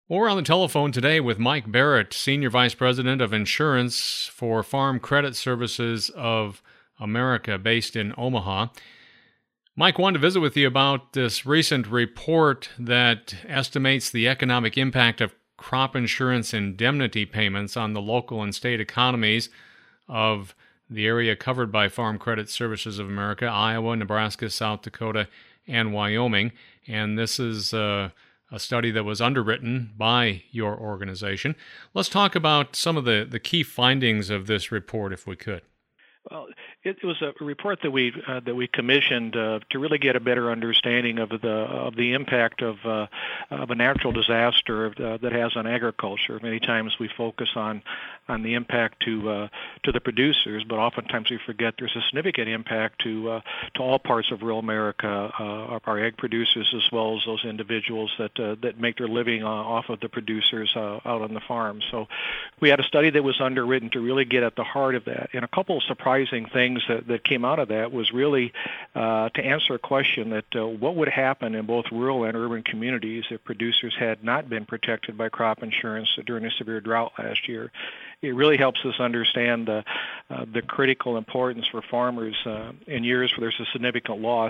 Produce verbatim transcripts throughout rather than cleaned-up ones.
Well, we're on the telephone today with Mike Barrett, Senior Vice President of Insurance for Farm Credit Services of America, based in Omaha. Mike, wanted to visit with you about this recent report that estimates the economic impact of crop insurance indemnity payments on the local and state economies of the area covered by Farm Credit Services of America: Iowa, Nebraska, South Dakota, and Wyoming. And this is uh, a study that was underwritten by your organization. Let's talk about some of the, the key findings of this report, if we could. Well, it, it was a report that we uh, that we commissioned uh, to really get a better understanding of the of the impact of uh, of a natural disaster uh, that has on agriculture. Many times we focus on on the impact to uh, to the producers, but oftentimes we forget there's a significant impact to uh, to all parts of rural America, uh, our ag producers as well as those individuals that uh, that make their living uh, off of the producers uh, out on the farm. So we had a study that was underwritten to really get at the heart of that, and a couple of surprising things that, that came out of that was really uh, to answer a question that uh, what would happen in both rural and urban communities if producers had not been protected by crop insurance during a severe drought last year. It really helps us understand the, uh, the critical importance for farmers uh, in years where there's a significant loss.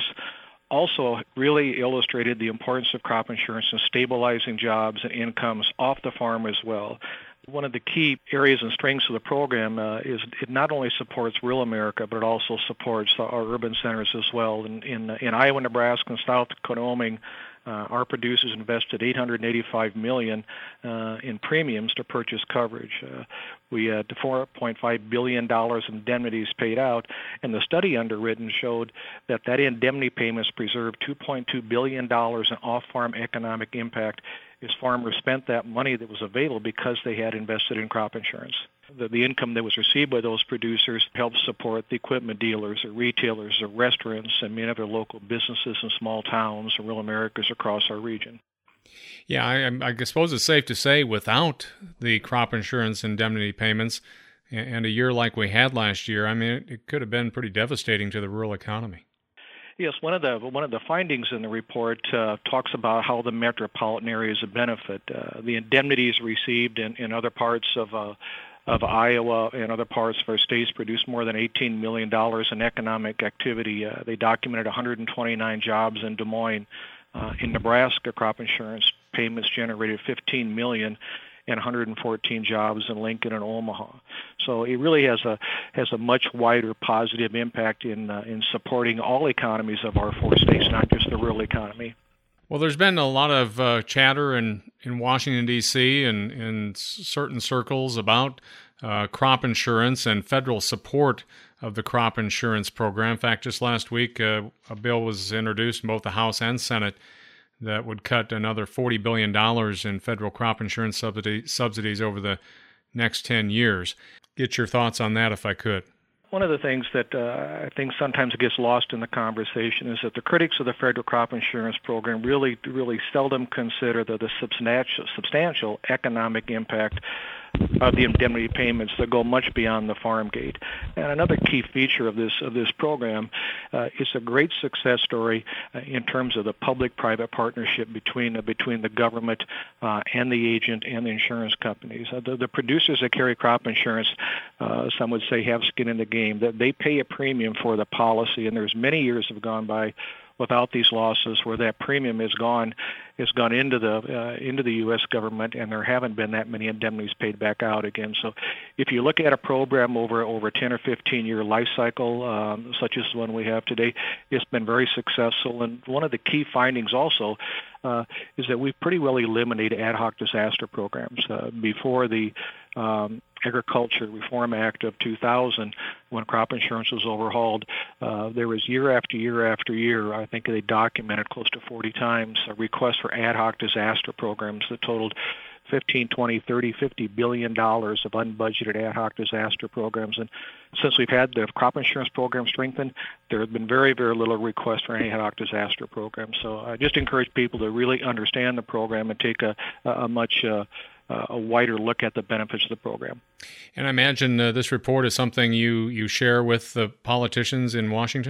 Also really illustrated the importance of crop insurance in stabilizing jobs and incomes off the farm as well. One of the key areas and strengths of the program uh, is it not only supports rural America, but it also supports our urban centers as well. In, in, in Iowa, Nebraska, and South Dakota, Wyoming, Uh, our producers invested eight hundred eighty-five million dollars uh, in premiums to purchase coverage. Uh, we had four point five billion dollars in indemnities paid out, and the study underwritten showed that that indemnity payments preserved two point two billion dollars in off-farm economic impact as farmers spent that money that was available because they had invested in crop insurance. The, the income that was received by those producers helped support the equipment dealers or retailers or restaurants and many other local businesses in small towns and rural Americas across our region. Yeah, I, I suppose it's safe to say without the crop insurance indemnity payments and a year like we had last year, I mean, it, it could have been pretty devastating to the rural economy. Yes, one of the one of the findings in the report uh, talks about how the metropolitan areas benefit. Uh, the indemnities received in, in other parts of uh, of Iowa and other parts of our states produced more than eighteen million dollars in economic activity. Uh, they documented one hundred twenty-nine jobs in Des Moines. Uh, in Nebraska, crop insurance payments generated fifteen million dollars and one hundred fourteen jobs in Lincoln and Omaha. So it really has a has a much wider positive impact in uh, in supporting all economies of our four states, not just the rural economy. Well, there's been a lot of uh, chatter in, in Washington, D C and in certain circles about uh, crop insurance and federal support of the crop insurance program. In fact, just last week, uh, a bill was introduced in both the House and Senate that would cut another forty billion dollars in federal crop insurance subsidy, subsidies over the next ten years. Get your thoughts on that, if I could. One of the things that uh, I think sometimes gets lost in the conversation is that the critics of the federal crop insurance program really, really seldom consider the, the substantial, substantial economic impact of the indemnity payments that go much beyond the farm gate. And another key feature of this of this program uh, is a great success story uh, in terms of the public-private partnership between uh, between the government uh, and the agent and the insurance companies. Uh, the, the producers that carry crop insurance, uh, some would say, have skin in the game. That they pay a premium for the policy, and there's many years have gone by without these losses where that premium is gone has gone into the uh, into the U S government, and there haven't been that many indemnities paid back out again. So if you look at a program over over a ten or fifteen year life cycle, um, such as the one we have today, it's been very successful. And one of the key findings also uh, is that we've pretty well eliminated ad hoc disaster programs. Uh, before the um, Agriculture Reform Act of two thousand, when crop insurance was overhauled, uh, there was year after year after year, I think they documented close to forty times, a request for ad hoc disaster programs that totaled fifteen, twenty, thirty, fifty billion dollars of unbudgeted ad hoc disaster programs. And since we've had the crop insurance program strengthened, there have been very, very little request for any ad hoc disaster programs. So I just encourage people to really understand the program and take a, a much uh, a wider look at the benefits of the program. And I imagine uh, this report is something you, you share with the politicians in Washington?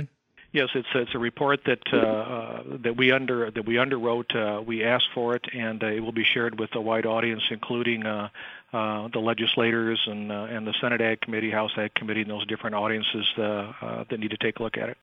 Yes, it's it's a report that uh, uh, that we under that we underwrote. Uh, we asked for it, and uh, it will be shared with a wide audience, including uh, uh, the legislators and uh, and the Senate Ag Committee, House Ag Committee, and those different audiences uh, uh, that need to take a look at it.